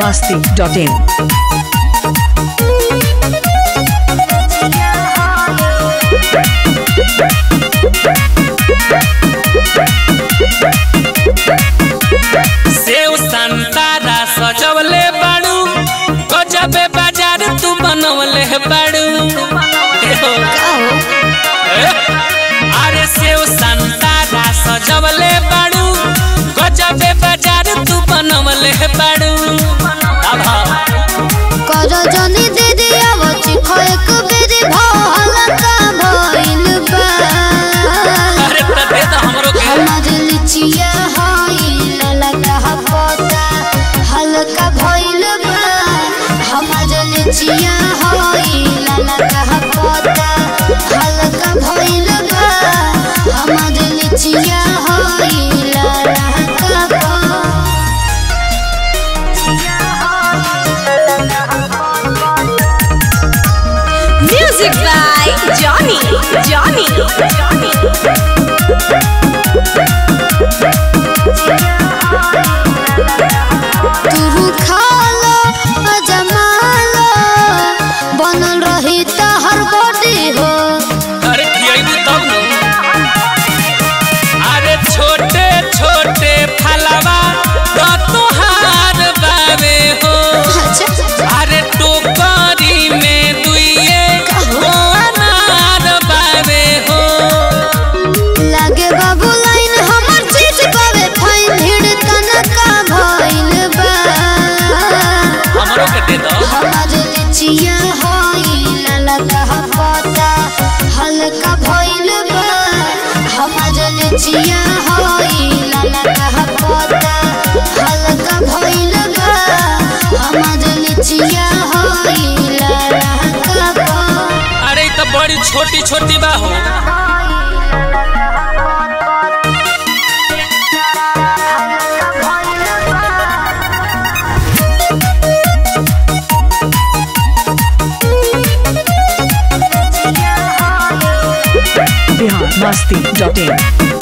biharmasti.in सेव संतारा सजवले बाड़ू गजबे बाजार तू बनवले बाड़ू। अरे सेव संतारा सजवले बाड़ू गजबे बाजार तू बनवले बाड़ू। करो जनी दीदी आवची खोएक बेरी भाला का भइल बा। अरे तबे तो हमरो के हमार लिचिया होइल लगा पता हल्का भइल बा। हमार लिचिया होइल लगा पता हल्का भइल बा। हमार लिचिया होइल लगा पता। Music by Johnny. तू खालो अजमालो बनल रही हर बॉडी हो। अरे खियाइबू तब न। अरे छोटे छोटे फलवा तो तोहार बावे हो। अरे टोकरी में दुइये अनार बावे हो। लागे बाबू लाइन हमर चीज बावे फाइन भीड़ तनका भइल बा। हमरो के दे दो। हमार लिचिया होइल लगा पता हल्का भइल बा। हमार लिचिया होइल लगा पता हल्का भइल बा। हमार लिचिया होइल लगा पता। अरे ई तो बड़ी छोटी छोटी बा हो। biharmasti.in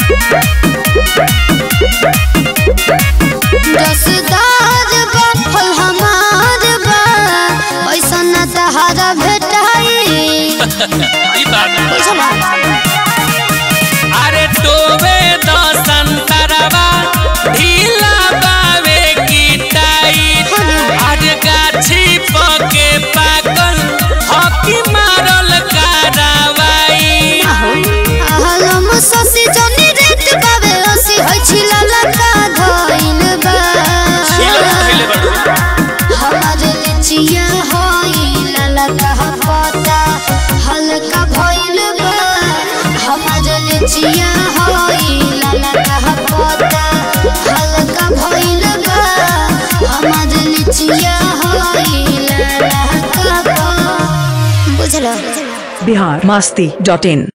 रसदार बा फल हमार बा ऐसा न तहारा भेटाई। ई बात है। बुझला अरे टोबे दो संतरवा ढीला बावे की टाइट। अरे गाछी पके पाकल हकी मारल कारवाई। आहलम ससी जनी रेट बावे ओसी होई छिला लगा धइल बा। हमार लिचिया होइल लगा पता हल्का भइल बा। हमार लिचिया होइल लगा पता हल्का भइल बा। हमार लिचिया होइल लगा पता। बुझला biharmasti.in